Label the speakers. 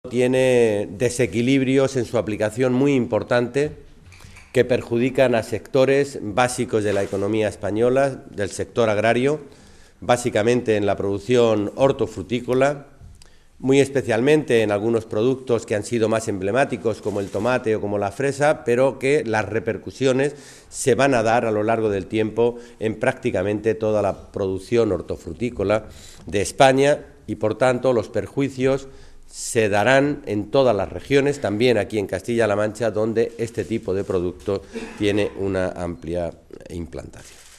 Speaker 1: Tiene desequilibrios en su aplicación muy importantes que perjudican a sectores básicos de la economía española, del sector agrario, básicamente en la producción hortofrutícola, muy especialmente en algunos productos que han sido más emblemáticos como el tomate o como la fresa, pero que las repercusiones se van a dar a lo largo del tiempo en prácticamente toda la producción hortofrutícola de España y, por tanto, los perjuicios se darán en todas las regiones, también aquí en Castilla-La Mancha, donde este tipo de producto tiene una amplia implantación.